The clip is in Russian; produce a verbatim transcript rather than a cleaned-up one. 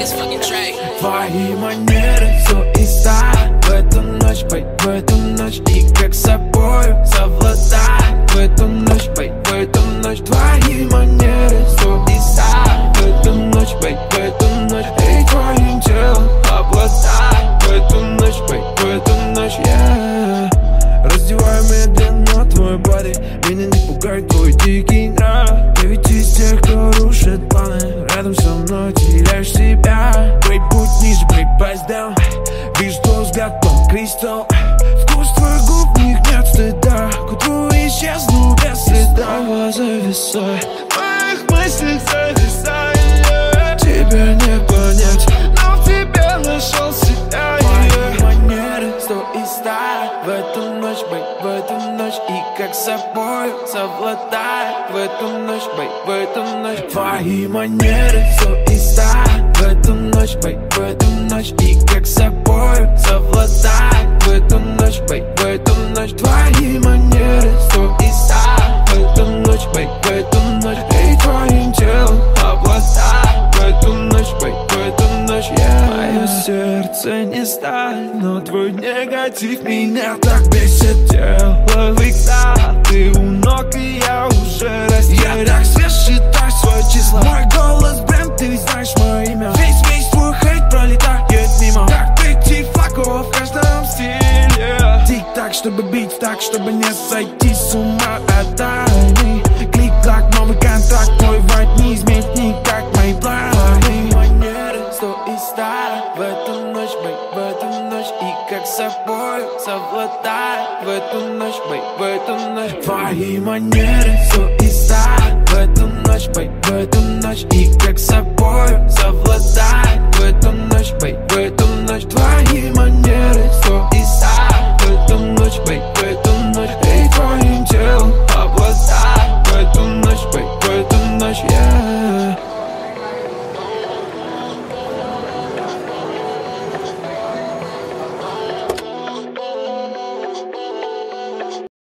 Твои манеры, все и сталь. В эту ночь, бей, в эту ночь. И как собою совладай. В эту ночь, бей, в эту ночь. Твои манеры, все и сталь. В эту ночь, бей, в эту ночь. И твоим телом обладай. В эту ночь, бей, в эту ночь, yeah. Раздевай медленно твой боди. Меня не пугает твой дикий нрав. Ты ведь из тех, кто рушит планы. Рядом со мной теряешь себя. Брейк, будь ниже, брейк, прайс даун. Вижу твой взгляд, он кристалл. Вкус твоих губ, в них нет стыда. К утру исчезну без следа. Снова зависай, в моих мыслях зависай, yeah. Тебя не понять, но в тебе нашел себя, yeah. Мои манеры, сто и сталь. В эту ночь, бей, в эту ночь. И как собой совладай. В эту ночь, бей, в эту ночь. Твои манеры, все и сталь. В эту ночь, бей, в эту ночь. И как собой совладай. В эту ночь, бей, в эту ночь. Твои манеры, все и сталь. В эту ночь, бей, в эту ночь. И твоим телом обладай. В эту ночь, бей, в эту ночь, yeah. Мое сердце не сталь, но твой негатив меня так бесит. Тело всегда, ты у ног, и я уже растерян. Я так свеж, считай свои числа. Мой голос бренд, ты ведь знаешь мое имя. Весь, весь твой хейт пролетает мимо. Как пяти флаков в каждом стиле. Тик-так, чтобы бить так, чтобы не сойти с ума от тайны. Клик-клак, новый контракт, твой вайб не изменит никак мои планы. Мои манеры, сто и сталь. В эту ночь, бей, в эту ночь. И как собой совладай. В эту ночь, бей, в эту ночь. Твои манеры, все и сталь. В эту ночь, бей, в эту ночь. И как собой совладай. В эту ночь, бей, в эту